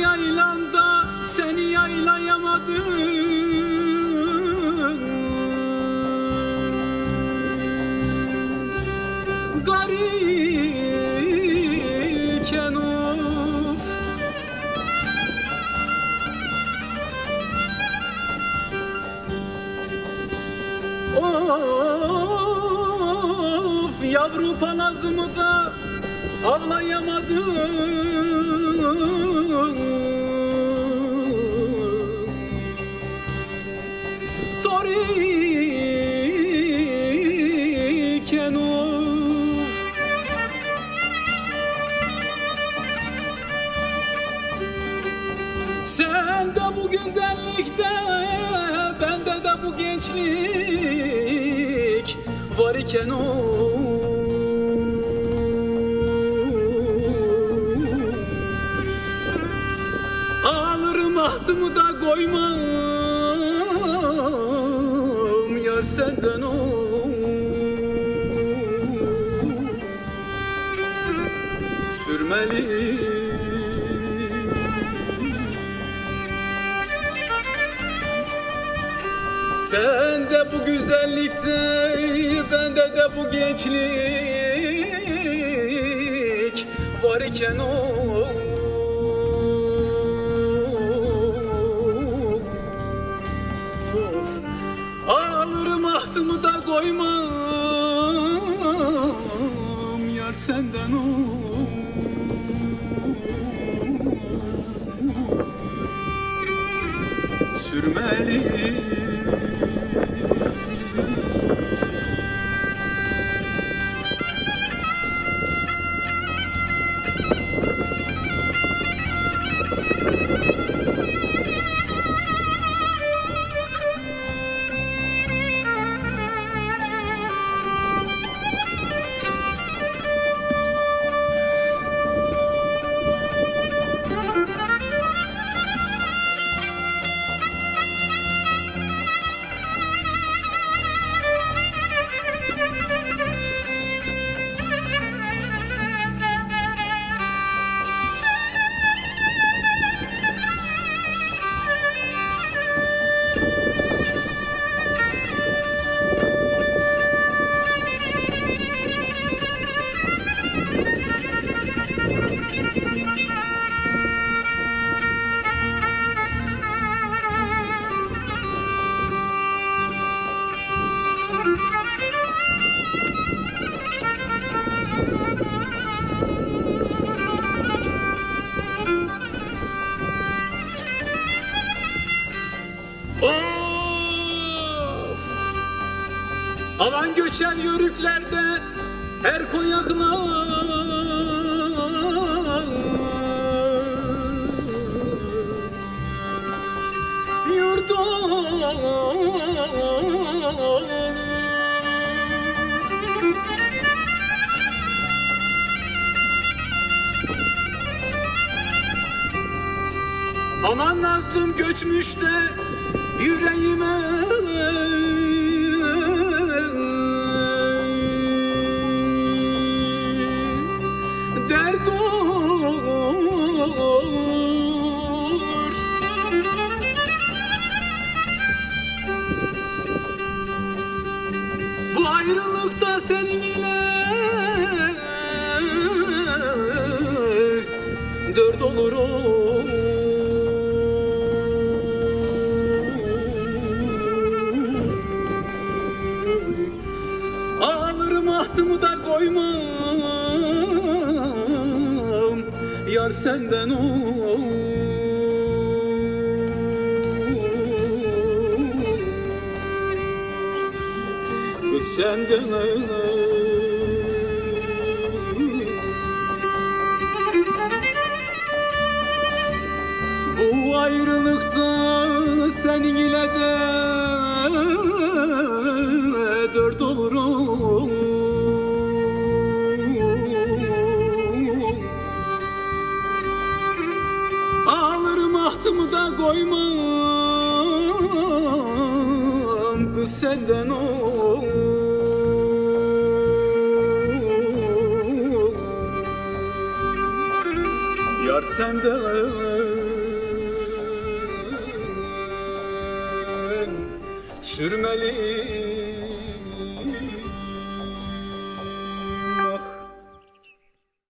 yaylanda seni yaylayamadım. Gariken of, of yavru palazımı da avlayamadım. Toriken of, sen de bu güzellikte, bende de bu gençlik var iken of. Alırım ahtımı da koymam yar senden o. Sürmeli sen de bu güzellikte, bende de bu gençlik var iken o. Alırım ahtımı da koymam yar senden o. Sürmeli alan göçer yörüklerde her konyaklar, yurdum aman nazlım göçmüş de yüreğime dert olur. Bu ayrılıkta senin ile dört olurum. Alırım ahtımı da koymam yar senden o. Bu senden o. Bu ayrılıkta senin ile de dört olurum. Alırım ahtımı da koymam kız senden o. Yar senden sürmeli